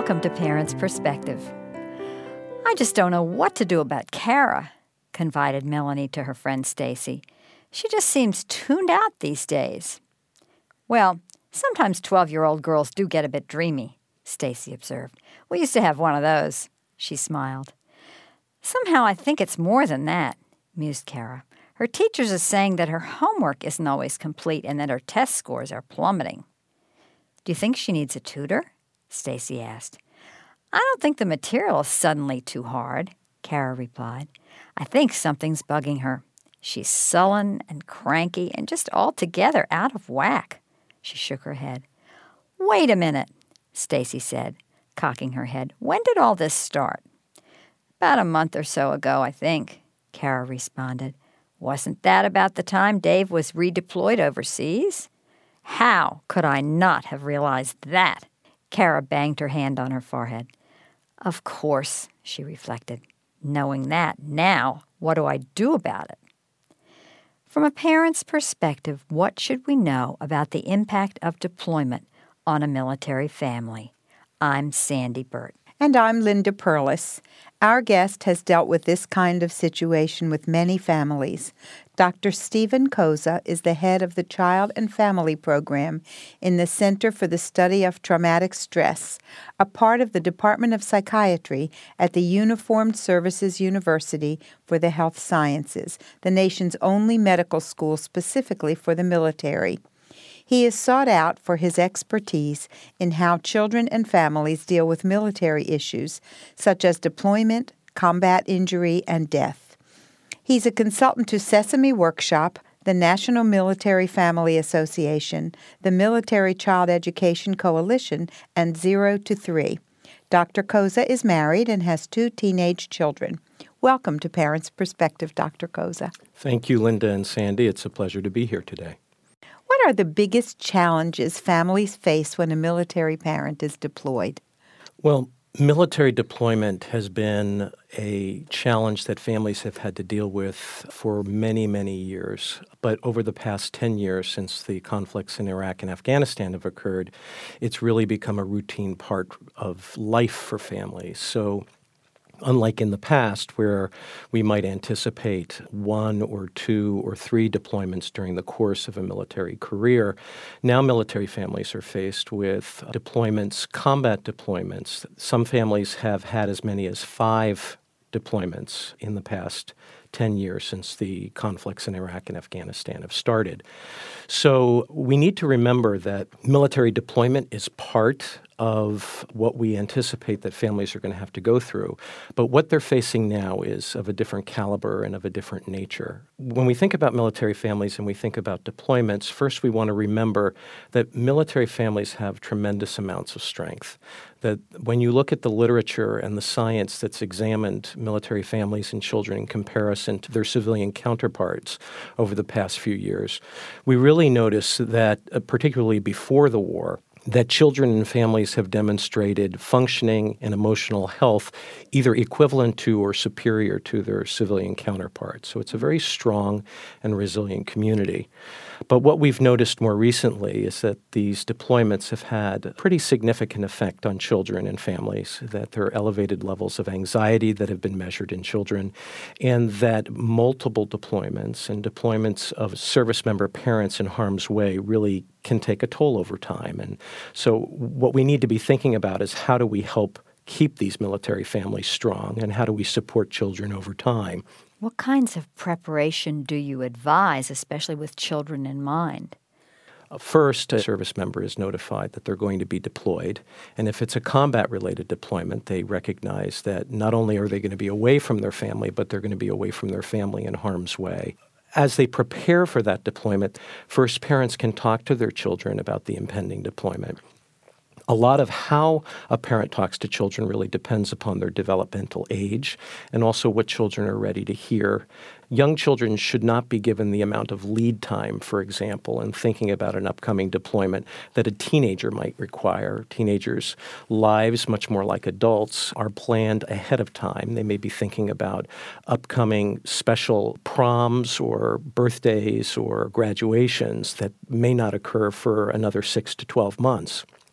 Welcome to Parents' Perspective. I just don't know what to do about Kara, confided Melanie to her friend Stacy. She just seems tuned out these days. Well, sometimes 12-year-old girls do get a bit dreamy, Stacy observed. We used to have one of those. She smiled. Somehow I think it's more than that, mused Kara. Her teachers are saying that her homework isn't always complete and that her test scores are plummeting. Do you think she needs a tutor? Stacy asked. I don't think the material is suddenly too hard, Kara replied. I think something's bugging her. She's sullen and cranky and just altogether out of whack. She shook her head. Wait a minute, Stacy said, cocking her head. When did all this start? About a month or so ago, I think, Kara responded. Wasn't that about the time Dave was redeployed overseas? How could I not have realized that? Kara banged her hand on her forehead. Of course, she reflected. Knowing that, now, what do I do about it? From a parent's perspective, what should we know about the impact of deployment on a military family? I'm Sandy Burt. And I'm Linda Perlis. Our guest has dealt with this kind of situation with many families. Dr. Stephen Koza is the head of the Child and Family Program in the Center for the Study of Traumatic Stress, a part of the Department of Psychiatry at the Uniformed Services University for the Health Sciences, the nation's only medical school specifically for the military. He is sought out for his expertise in how children and families deal with military issues, such as deployment, combat injury, and death. He's a consultant to Sesame Workshop, the National Military Family Association, the Military Child Education Coalition, and 0 to 3. Dr. Koza is married and has 2 teenage children. Welcome to Parents' Perspective, Dr. Koza. Thank you, Linda and Sandy. It's a pleasure to be here today. What are the biggest challenges families face when a military parent is deployed? Well, military deployment has been a challenge that families have had to deal with for many, many years. But over the past 10 years, since the conflicts in Iraq and Afghanistan have occurred, it's really become a routine part of life for families. So unlike in the past, where we might anticipate 1 or 2 or 3 deployments during the course of a military career, now military families are faced with deployments, combat deployments. Some families have had as many as 5 deployments in the past 10 years since the conflicts in Iraq and Afghanistan have started. So we need to remember that military deployment is part of what we anticipate that families are going to have to go through. But what they're facing now is of a different caliber and of a different nature. When we think about military families and we think about deployments, first we want to remember that military families have tremendous amounts of strength. That when you look at the literature and the science that's examined military families and children in comparison to their civilian counterparts over the past few years, we really notice that, particularly before the war, that children and families have demonstrated functioning and emotional health either equivalent to or superior to their civilian counterparts. So it's a very strong and resilient community. But what we've noticed more recently is that these deployments have had a pretty significant effect on children and families, that there are elevated levels of anxiety that have been measured in children, and that multiple deployments and deployments of service member parents in harm's way really can take a toll over time. And so what we need to be thinking about is how do we help keep these military families strong and how do we support children over time? What kinds of preparation do you advise, especially with children in mind? First, a service member is notified that they're going to be deployed. And if it's a combat-related deployment, they recognize that not only are they going to be away from their family, but they're going to be away from their family in harm's way. As they prepare for that deployment, first parents can talk to their children about the impending deployment. A lot of how a parent talks to children really depends upon their developmental age and also what children are ready to hear. Young children should not be given the amount of lead time, for example, in thinking about an upcoming deployment that a teenager might require. Teenagers' lives, much more like adults, are planned ahead of time. They may be thinking about upcoming special proms or birthdays or graduations that may not occur for another 6 to 12 months.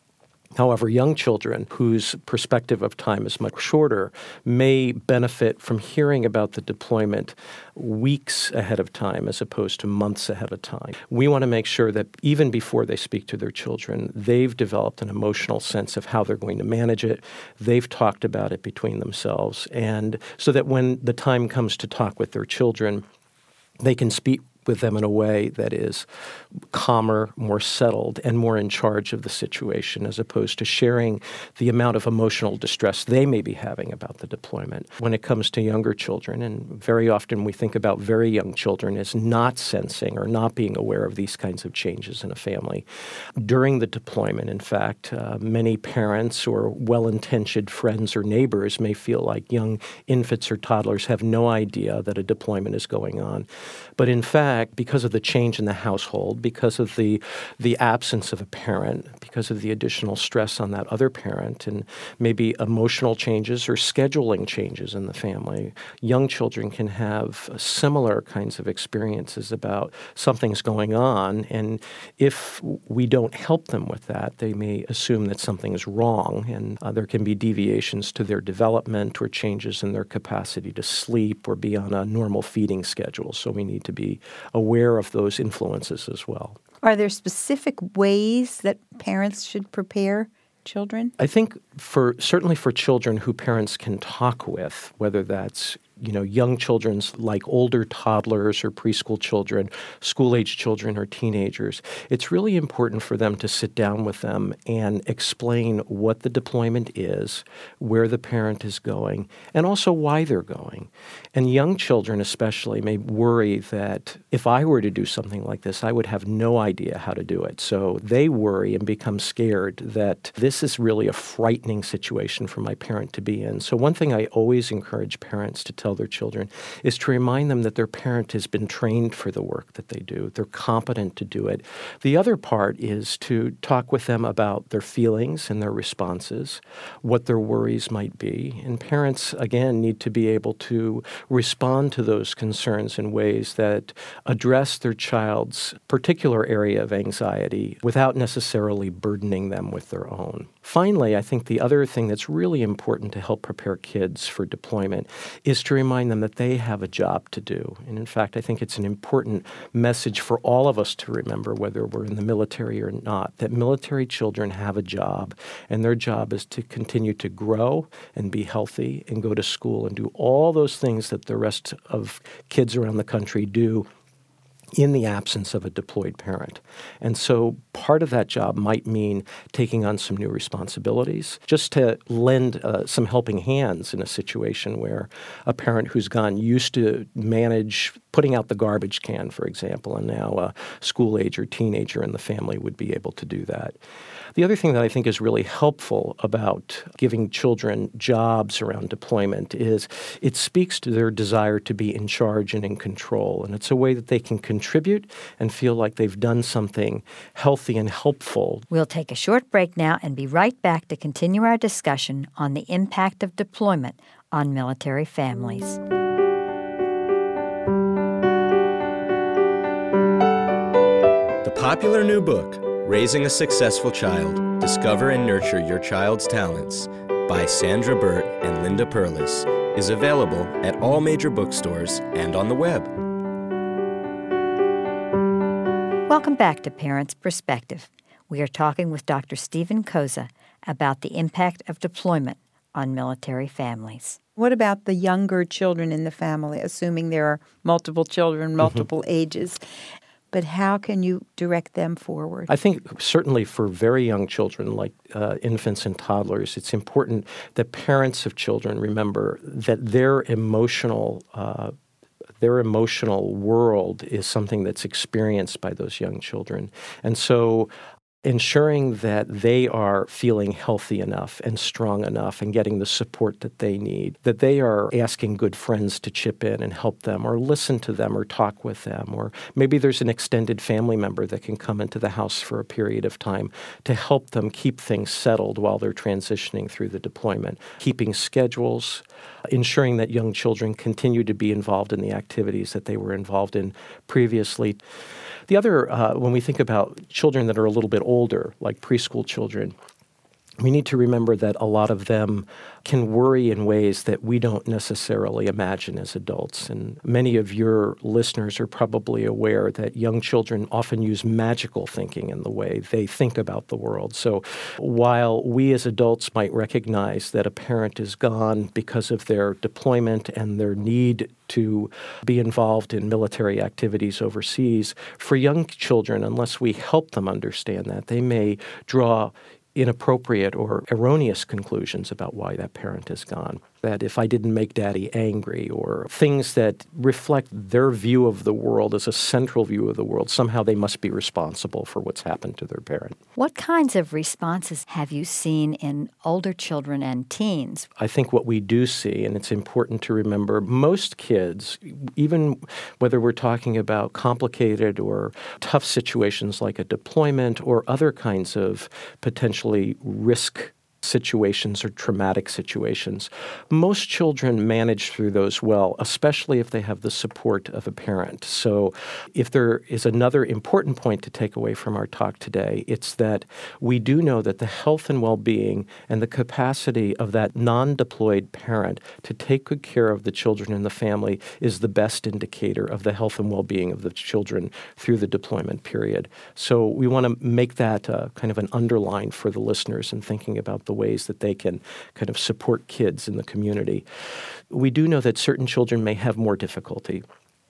However, young children whose perspective of time is much shorter may benefit from hearing about the deployment weeks ahead of time as opposed to months ahead of time. We want to make sure that even before they speak to their children, they've developed an emotional sense of how they're going to manage it. They've talked about it between themselves, and so that when the time comes to talk with their children, they can speak with them in a way that is calmer, more settled, and more in charge of the situation, as opposed to sharing the amount of emotional distress they may be having about the deployment. When it comes to younger children, and very often we think about very young children as not sensing or not being aware of these kinds of changes in a family. During the deployment, in fact, many parents or well-intentioned friends or neighbors may feel like young infants or toddlers have no idea that a deployment is going on. But in fact, because of the change in the household, because of the absence of a parent, because of the additional stress on that other parent, and maybe emotional changes or scheduling changes in the family, young children can have similar kinds of experiences about something's going on. And if we don't help them with that, they may assume that something's wrong, and there can be deviations to their development or changes in their capacity to sleep or be on a normal feeding schedule. So we need to be aware of those influences as well. Are there specific ways that parents should prepare children? I think certainly for children who parents can talk with, whether that's young children like older toddlers or preschool children, school-age children or teenagers, it's really important for them to sit down with them and explain what the deployment is, where the parent is going, and also why they're going. And young children especially may worry that if I were to do something like this, I would have no idea how to do it. So they worry and become scared that this is really a frightening situation for my parent to be in. So one thing I always encourage parents to tell their children is to remind them that their parent has been trained for the work that they do. They're competent to do it. The other part is to talk with them about their feelings and their responses, what their worries might be. And parents, again, need to be able to respond to those concerns in ways that address their child's particular area of anxiety without necessarily burdening them with their own. Finally, I think the other thing that's really important to help prepare kids for deployment is to remind them that they have a job to do. And in fact, I think it's an important message for all of us to remember, whether we're in the military or not, that military children have a job, and their job is to continue to grow and be healthy and go to school and do all those things that the rest of kids around the country do in the absence of a deployed parent. And so part of that job might mean taking on some new responsibilities, just to lend some helping hands in a situation where a parent who's gone used to manage putting out the garbage can, for example, and now a school age or teenager in the family would be able to do that. The other thing that I think is really helpful about giving children jobs around deployment is it speaks to their desire to be in charge and in control. And it's a way that they can contribute and feel like they've done something healthy and helpful. We'll take a short break now and be right back to continue our discussion on the impact of deployment on military families. The popular new book, Raising a Successful Child, Discover and Nurture Your Child's Talents, by Sandra Burt and Linda Perlis, is available at all major bookstores and on the web. Welcome back to Parents' Perspective. We are talking with Dr. Stephen Koza about the impact of deployment on military families. What about the younger children in the family, assuming there are multiple children, multiple ages? But how can you direct them forward? I think certainly for very young children like infants and toddlers, it's important that parents of children remember that their emotional world is something that's experienced by those young children. And so ensuring that they are feeling healthy enough and strong enough and getting the support that they need, that they are asking good friends to chip in and help them or listen to them or talk with them, or maybe there's an extended family member that can come into the house for a period of time to help them keep things settled while they're transitioning through the deployment, keeping schedules, ensuring that young children continue to be involved in the activities that they were involved in previously. The other, when we think about children that are a little bit older, like preschool children, we need to remember that a lot of them can worry in ways that we don't necessarily imagine as adults. And many of your listeners are probably aware that young children often use magical thinking in the way they think about the world. So while we as adults might recognize that a parent is gone because of their deployment and their need to be involved in military activities overseas, for young children, unless we help them understand that, they may draw inappropriate or erroneous conclusions about why that parent is gone. That if I didn't make daddy angry, or things that reflect their view of the world as a central view of the world, somehow they must be responsible for what's happened to their parent. What kinds of responses have you seen in older children and teens? I think what we do see, and it's important to remember, most kids, even whether we're talking about complicated or tough situations like a deployment or other kinds of potentially risk situations or traumatic situations, most children manage through those well, especially if they have the support of a parent. So if there is another important point to take away from our talk today, it's that we do know that the health and well-being and the capacity of that non-deployed parent to take good care of the children in the family is the best indicator of the health and well-being of the children through the deployment period. So we want to make that kind of an underline for the listeners in thinking about the ways that they can kind of support kids in the community. We do know that certain children may have more difficulty,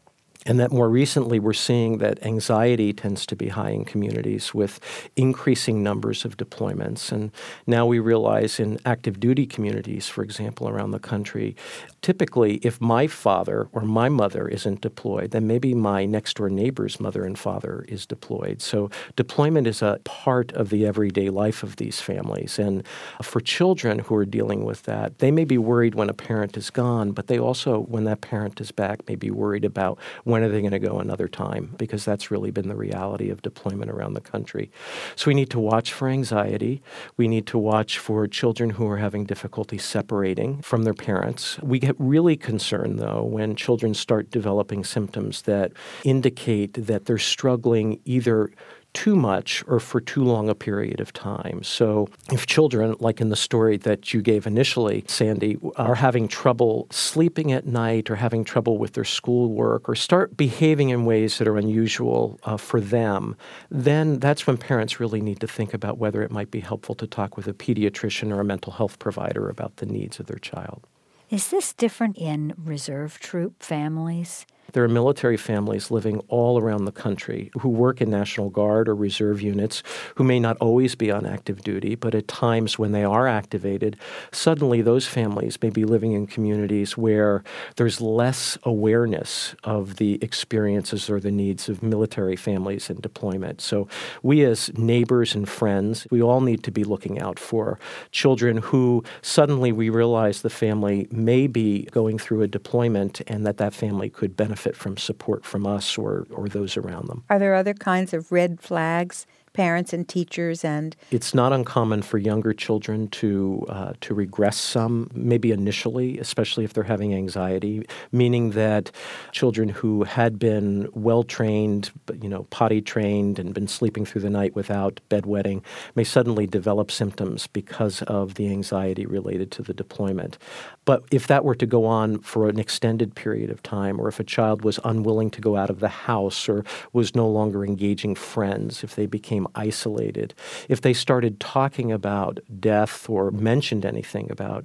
and that more recently we're seeing that anxiety tends to be high in communities with increasing numbers of deployments. And now we realize in active duty communities, for example, around the country, typically if my father or my mother isn't deployed, then maybe my next door neighbor's mother and father is deployed. So deployment is a part of the everyday life of these families. And for children who are dealing with that, they may be worried when a parent is gone, but they also, when that parent is back, may be worried about when are they going to go another time, because that's really been the reality of deployment around the country. So we need to watch for anxiety. We need to watch for children who are having difficulty separating from their parents. We get really concerned, though, when children start developing symptoms that indicate that they're struggling either too much or for too long a period of time. So if children, like in the story that you gave initially, Sandy, are having trouble sleeping at night or having trouble with their schoolwork or start behaving in ways that are unusual for them, then that's when parents really need to think about whether it might be helpful to talk with a pediatrician or a mental health provider about the needs of their child. Is this different in reserve troop families? There are military families living all around the country who work in National Guard or reserve units who may not always be on active duty, but at times when they are activated, suddenly those families may be living in communities where there's less awareness of the experiences or the needs of military families in deployment. So we as neighbors and friends, we all need to be looking out for children who suddenly we realize the family may be going through a deployment and that family could benefit from support from us or those around them. Are there other kinds of red flags, parents and teachers? And it's not uncommon for younger children to regress some, maybe initially, especially if they're having anxiety, meaning that children who had been well-trained, potty trained and been sleeping through the night without bedwetting may suddenly develop symptoms because of the anxiety related to the deployment. But if that were to go on for an extended period of time, or if a child was unwilling to go out of the house or was no longer engaging friends, if they became isolated, if they started talking about death or mentioned anything about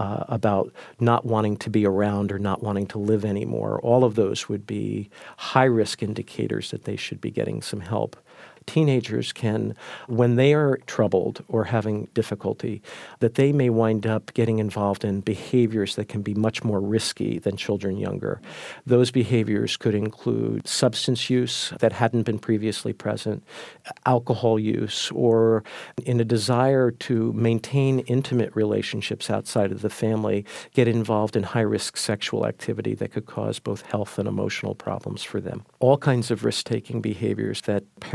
not wanting to be around or not wanting to live anymore, all of those would be high-risk indicators that they should be getting some help. Teenagers can, when they are troubled or having difficulty, that they may wind up getting involved in behaviors that can be much more risky than children younger. Those behaviors could include substance use that hadn't been previously present, alcohol use, or in a desire to maintain intimate relationships outside of the family, get involved in high-risk sexual activity that could cause both health and emotional problems for them. All kinds of risk-taking behaviors that parents need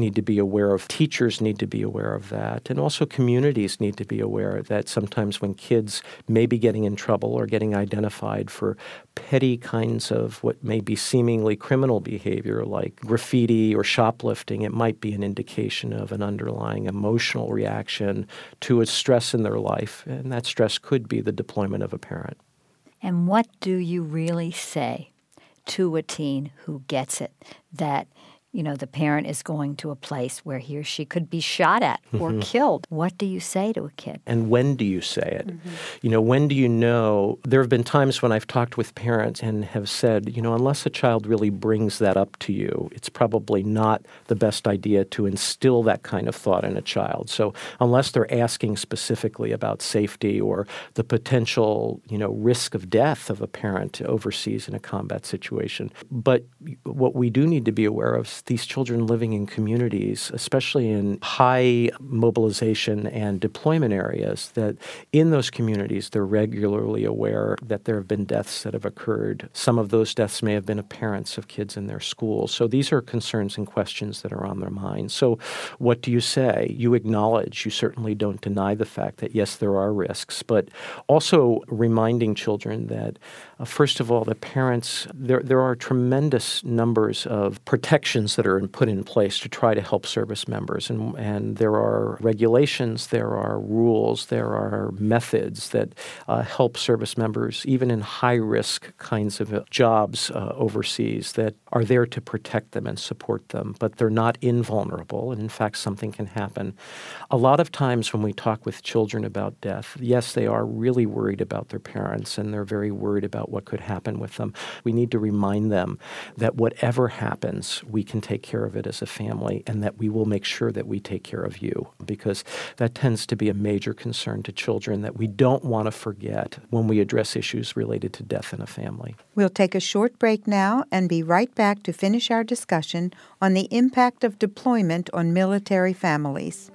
need to be aware of, teachers need to be aware of that, and also communities need to be aware that sometimes when kids may be getting in trouble or getting identified for petty kinds of what may be seemingly criminal behavior like graffiti or shoplifting, it might be an indication of an underlying emotional reaction to a stress in their life, and that stress could be the deployment of a parent. And what do you really say to a teen who gets it, that the parent is going to a place where he or she could be shot at or killed? What do you say to a kid? And when do you say it? When do you know? There have been times when I've talked with parents and have said, unless a child really brings that up to you, it's probably not the best idea to instill that kind of thought in a child. So unless they're asking specifically about safety or the potential, risk of death of a parent overseas in a combat situation. But what we do need to be aware of, these children living in communities, especially in high mobilization and deployment areas, that in those communities they're regularly aware that there have been deaths that have occurred. Some of those deaths may have been of parents of kids in their schools. So these are concerns and questions that are on their minds. So what do you say? You acknowledge, you certainly don't deny the fact that yes, there are risks, but also reminding children that first of all, the parents, there are tremendous numbers of protections that are put in place to try to help service members. And there are regulations, there are rules, there are methods that help service members, even in high-risk kinds of jobs overseas, that are there to protect them and support them. But they're not invulnerable, and in fact, something can happen. A lot of times when we talk with children about death, yes, they are really worried about their parents, and they're very worried about what could happen with them. We need to remind them that whatever happens, we can take care of it as a family, and that we will make sure that we take care of you, because that tends to be a major concern to children that we don't want to forget when we address issues related to death in a family. We'll take a short break now and be right back to finish our discussion on the impact of deployment on military families.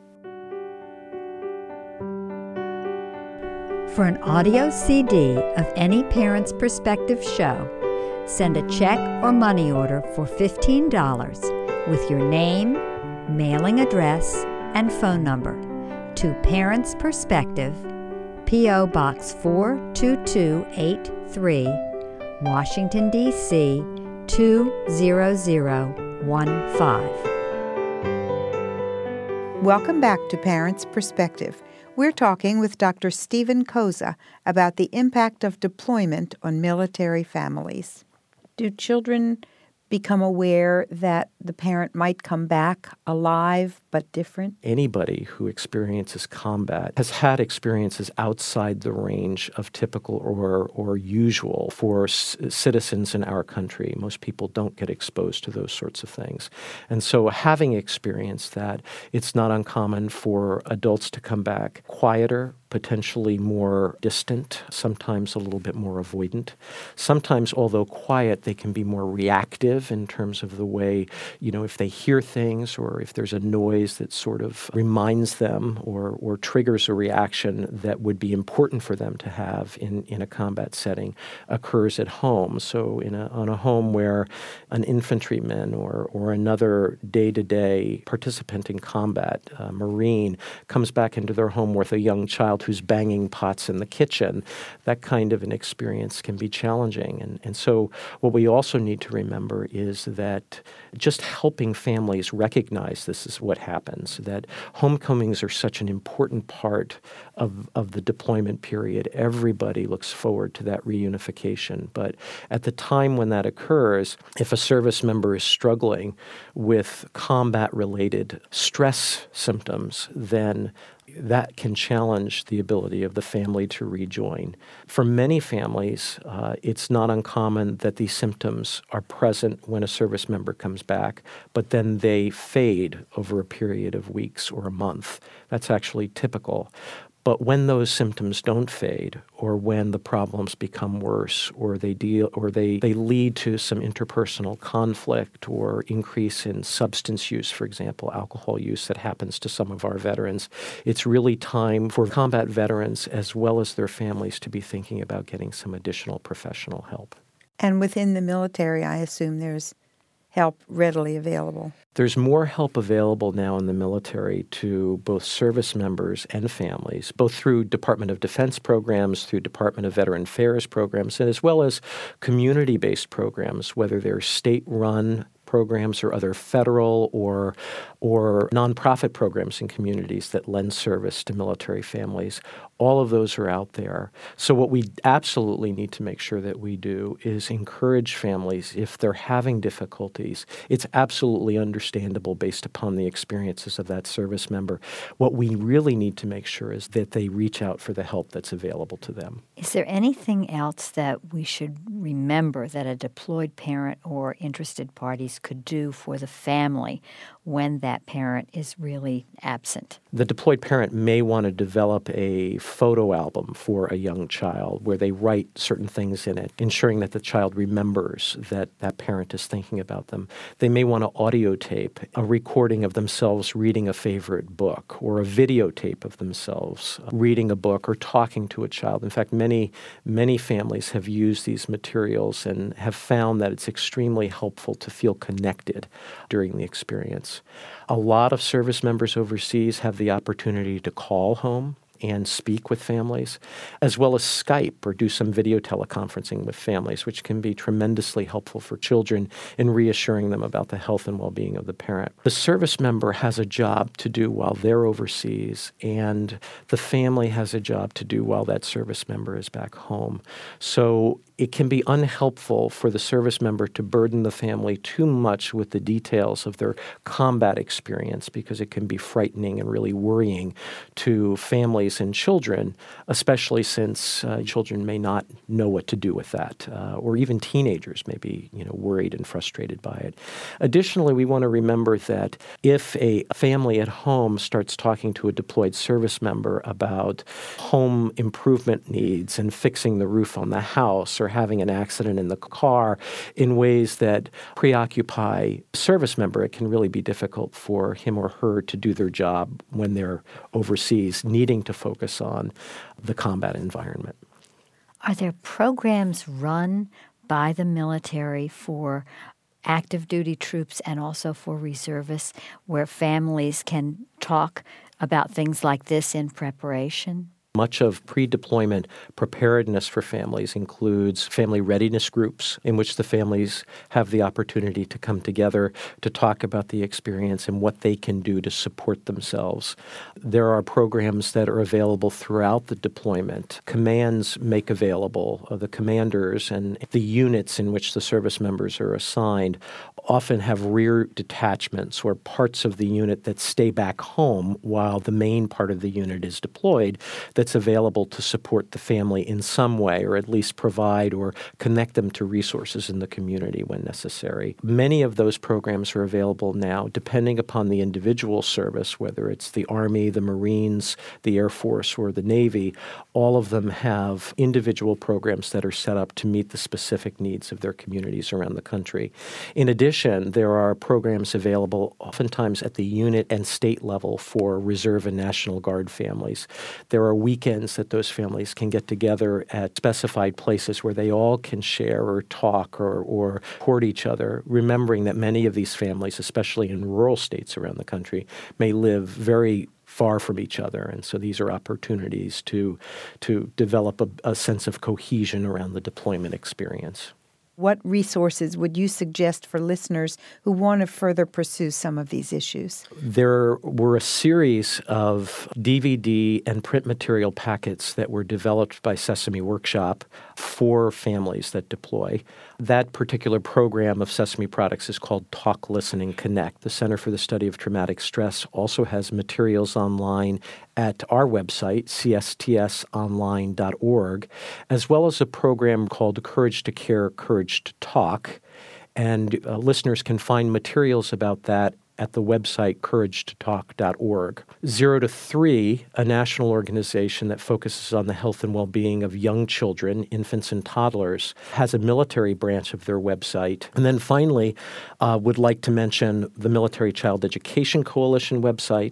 For an audio CD of any Parent's Perspective show, send a check or money order for $15 with your name, mailing address, and phone number to Parent's Perspective, P.O. Box 42283, Washington, D.C. 20015. Welcome back to Parent's Perspective. We're talking with Dr. Stephen Koza about the impact of deployment on military families. Do children become aware that the parent might come back alive but different? Anybody who experiences combat has had experiences outside the range of typical or usual for citizens in our country. Most people don't get exposed to those sorts of things. And so having experienced that, it's not uncommon for adults to come back quieter, potentially more distant, sometimes a little bit more avoidant. Sometimes, although quiet, they can be more reactive in terms of the way, if they hear things or if there's a noise that sort of reminds them or triggers a reaction that would be important for them to have in a combat setting occurs at home. So on a home where an infantryman or another day-to-day participant in combat, a Marine, comes back into their home with a young child who's banging pots in the kitchen, that kind of an experience can be challenging. And so what we also need to remember is that just helping families recognize this is what happens, that homecomings are such an important part of the deployment period. Everybody looks forward to that reunification. But at the time when that occurs, if a service member is struggling with combat-related stress symptoms, then that can challenge the ability of the family to rejoin. For many families, it's not uncommon that these symptoms are present when a service member comes back, but then they fade over a period of weeks or a month. That's actually typical. But when those symptoms don't fade, or when the problems become worse, or they lead to some interpersonal conflict or increase in substance use, for example, alcohol use that happens to some of our veterans, it's really time for combat veterans as well as their families to be thinking about getting some additional professional help. And within the military, I assume there's help readily available? There's more help available now in the military to both service members and families, both through Department of Defense programs, through Department of Veteran Affairs programs, and as well as community-based programs, whether they're state-run programs or other federal or nonprofit programs in communities that lend service to military families. All of those are out there. So what we absolutely need to make sure that we do is encourage families if they're having difficulties. It's absolutely understandable based upon the experiences of that service member. What we really need to make sure is that they reach out for the help that's available to them. Is there anything else that we should remember that a deployed parent or interested parties could do for the family when that parent is really absent? The deployed parent may want to develop a photo album for a young child where they write certain things in it, ensuring that the child remembers that that parent is thinking about them. They may want to audio tape a recording of themselves reading a favorite book or a videotape of themselves reading a book or talking to a child. In fact, many families have used these materials and have found that it's extremely helpful to feel connected during the experience. A lot of service members overseas have the opportunity to call home and speak with families, as well as Skype or do some video teleconferencing with families, which can be tremendously helpful for children in reassuring them about the health and well-being of the parent. The service member has a job to do while they're overseas, and the family has a job to do while that service member is back home. So it can be unhelpful for the service member to burden the family too much with the details of their combat experience because it can be frightening and really worrying to families and children, especially since children may not know what to do with that, or even teenagers may be worried and frustrated by it. Additionally, we want to remember that if a family at home starts talking to a deployed service member about home improvement needs and fixing the roof on the house or having an accident in the car in ways that preoccupy a service member, it can really be difficult for him or her to do their job when they're overseas, needing to focus on the combat environment. Are there programs run by the military for active duty troops and also for reservists where families can talk about things like this in preparation? Much of pre-deployment preparedness for families includes family readiness groups in which the families have the opportunity to come together to talk about the experience and what they can do to support themselves. There are programs that are available throughout the deployment. Commands make available, the commanders and the units in which the service members are assigned often have rear detachments or parts of the unit that stay back home while the main part of the unit is deployed that's available to support the family in some way or at least provide or connect them to resources in the community when necessary. Many of those programs are available now depending upon the individual service, whether it's the Army, the Marines, the Air Force, or the Navy. All of them have individual programs that are set up to meet the specific needs of their communities around the country. In addition, there are programs available oftentimes at the unit and state level for Reserve and National Guard families. There are weekends that those families can get together at specified places where they all can share or talk or support each other, remembering that many of these families, especially in rural states around the country, may live very far from each other. And so these are opportunities to develop a sense of cohesion around the deployment experience. What resources would you suggest for listeners who want to further pursue some of these issues? There were a series of DVD and print material packets that were developed by Sesame Workshop for families that deploy. That particular program of Sesame products is called Talk, Listen, and Connect. The Center for the Study of Traumatic Stress also has materials online at our website, cstsonline.org, as well as a program called Courage to Care, Courage to Talk. And listeners can find materials about that at the website couragetotalk.org. 0 to 3, a national organization that focuses on the health and well-being of young children, infants and toddlers, has a military branch of their website. And then finally, would like to mention the Military Child Education Coalition website,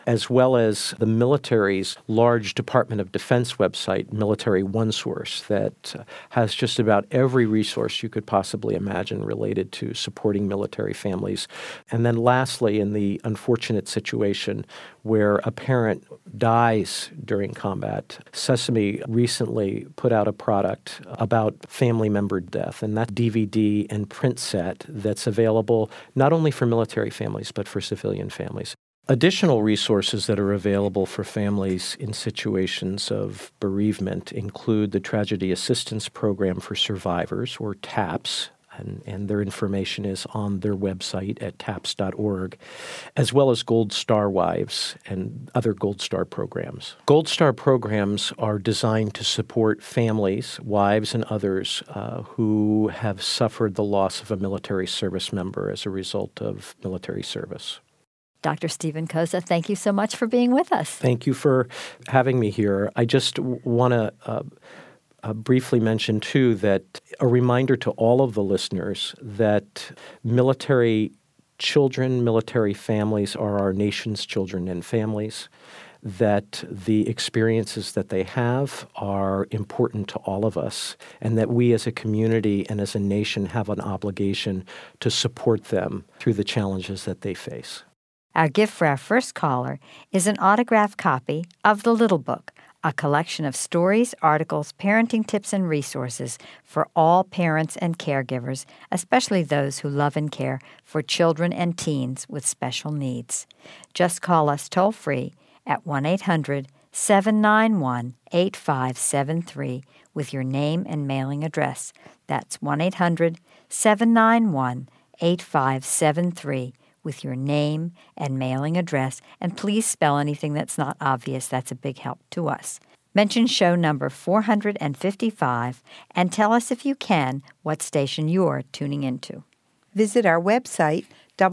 as well as the military's large Department of Defense website, Military OneSource, that has just about every resource you could possibly imagine related to supporting military families. And then lastly, in the unfortunate situation where a parent dies during combat, Sesame recently put out a product about family member death, and that DVD and print set that's available not only for military families but for civilian families. Additional resources that are available for families in situations of bereavement include the Tragedy Assistance Program for Survivors, or TAPS, and their information is on their website at taps.org, as well as Gold Star Wives and other Gold Star programs. Gold Star programs are designed to support families, wives, and others who have suffered the loss of a military service member as a result of military service. Dr. Stephen Koza, thank you so much for being with us. Thank you for having me here. I just want to briefly mention, too, that a reminder to all of the listeners that military children, military families are our nation's children and families, that the experiences that they have are important to all of us, and that we as a community and as a nation have an obligation to support them through the challenges that they face. Our gift for our first caller is an autographed copy of The Little Book, a collection of stories, articles, parenting tips, and resources for all parents and caregivers, especially those who love and care for children and teens with special needs. Just call us toll-free at 1-800-791-8573 with your name and mailing address. That's 1-800-791-8573 with your name and mailing address, and please spell anything that's not obvious. That's a big help to us. Mention show number 455 and tell us, if you can, what station you're tuning into. Visit our website,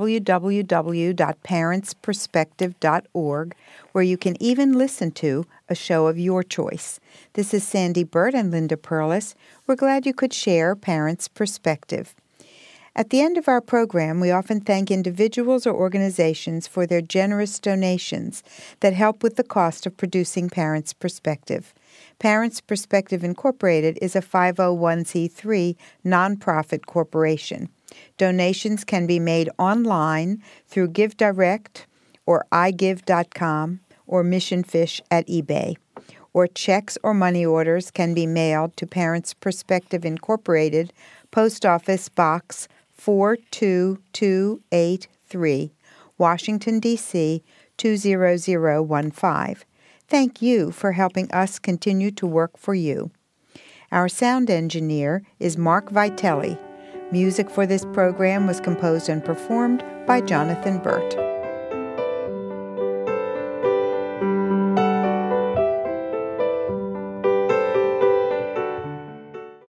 www.parentsperspective.org, where you can even listen to a show of your choice. This is Sandy Burt and Linda Perlis. We're glad you could share Parents' Perspective. At the end of our program, we often thank individuals or organizations for their generous donations that help with the cost of producing Parents' Perspective. Parents' Perspective Incorporated is a 501c3 nonprofit corporation. Donations can be made online through GiveDirect or iGive.com or Mission Fish at eBay. Or checks or money orders can be mailed to Parents' Perspective Incorporated, Post Office Box 42283, Washington, D.C. 20015. Thank you for helping us continue to work for you. Our sound engineer is Mark Vitelli. Music for this program was composed and performed by Jonathan Burt.